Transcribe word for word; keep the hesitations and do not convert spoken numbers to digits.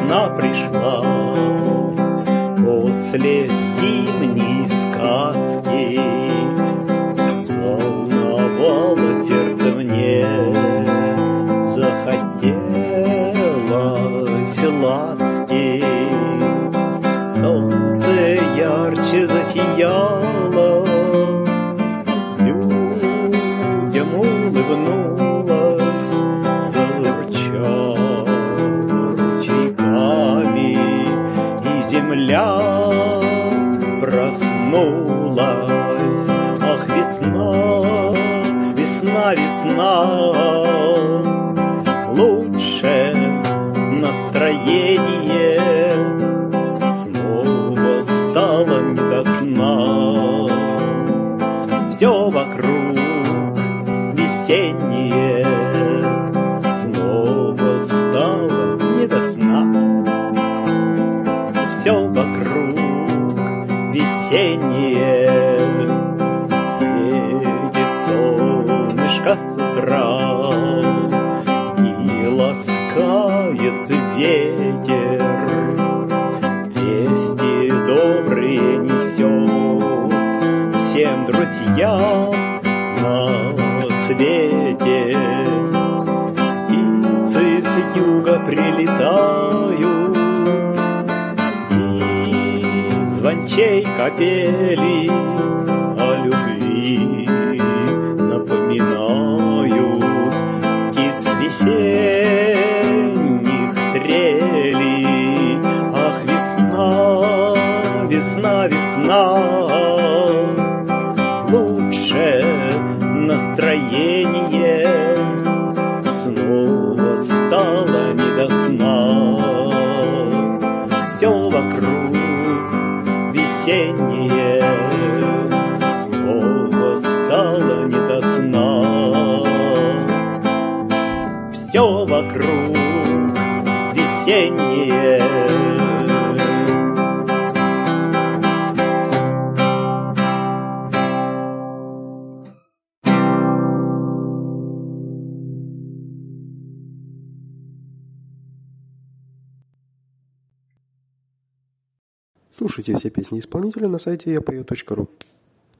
весна пришла после зимней сказки. Взволновало сердце мне, захотелось ласки. Солнце ярче засияло, людям улыбнулось, зажурчал ручейками, и земля проснулась. Ах, весна, весна, весна, лучшее настроение. Снова стало не до сна, все вокруг весеннее. Снова стало не до сна, все вокруг весеннее. Светит солнышко с утра и ласкает ветер. Вести добрые несет всем друзьям на свете. Птицы с юга прилетают и звончей капели о любви напоминают. Птиц весенних трели. Ах, весна, весна, весна, лучшее настроение. Снова стало не до сна, все вокруг весеннее. Снова стало не до сна, все вокруг весеннее. Слушайте все песни исполнителя на сайте я пою точка ру.